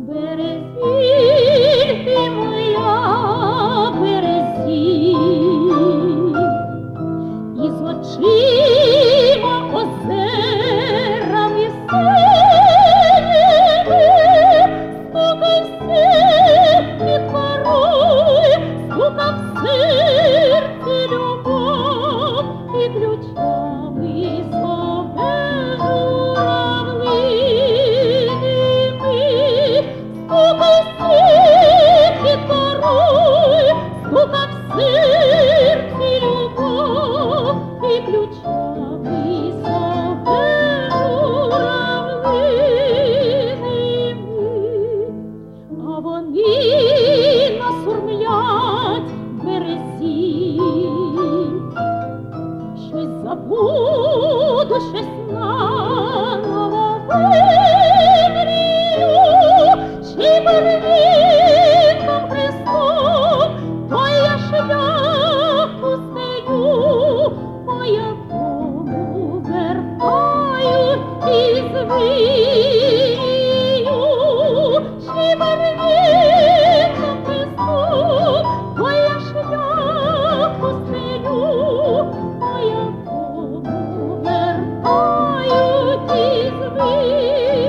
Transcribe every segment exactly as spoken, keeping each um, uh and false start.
Березіль ти моя, березіль, і з очима озерами синіми, стукай в серці паруй, стукай в серці любов, і ключами соберу равлиними. Стукай в серці паруй, стукай в серці любов, і ключами соберу равлиними. А вони насурмлять березіль, щось забуду, щось наново вимрію, чи первинком Христом, то я шлях устелю, по якому вертають із вію. Чи первинком Христом, то я шлях устелю, по якому вертають із вію.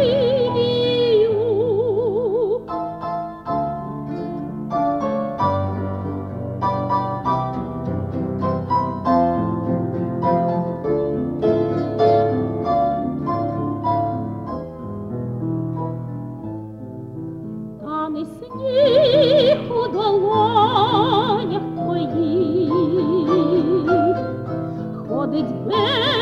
Тане сніг у долонях твоїх, ходить без